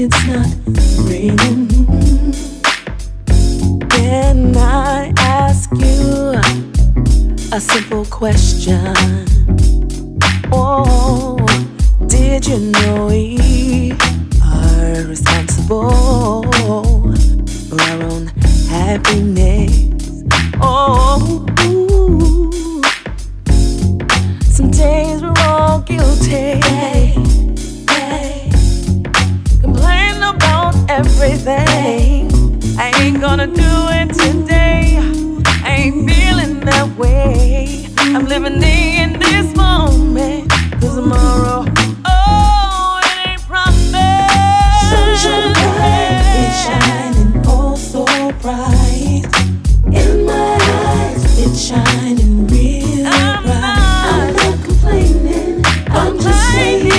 it's not raining. Can I ask you a simple question? Oh, did you know we are responsible for our own happiness? Oh, some days we're all guilty. Complain about everything. I ain't gonna do it today. I ain't feeling that way. I'm living in this moment, 'cause tomorrow